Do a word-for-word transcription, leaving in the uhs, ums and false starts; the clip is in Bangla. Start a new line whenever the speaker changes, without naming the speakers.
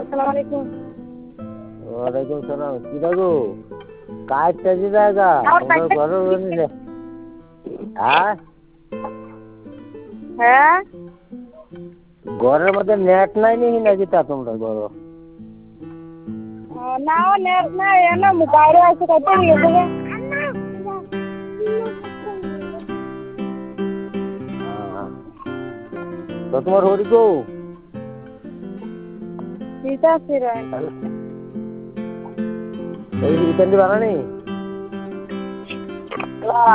আসসালামু আলাইকুম।
ওয়ালাইকুম সালাম। কি রাখো কাজটা যে জায়গা আমরা ঘরের নিলে হ্যাঁ
হ্যাঁ
ঘরের মধ্যে নেট নাই নি নাকি তা তোমরা ঘর
না নেট নাই এনে বাইরে আছে কত নিয়ে যাবে
তো তোমার হরি গো
ঠিক আছে রে
এই ইতান্দি বানানি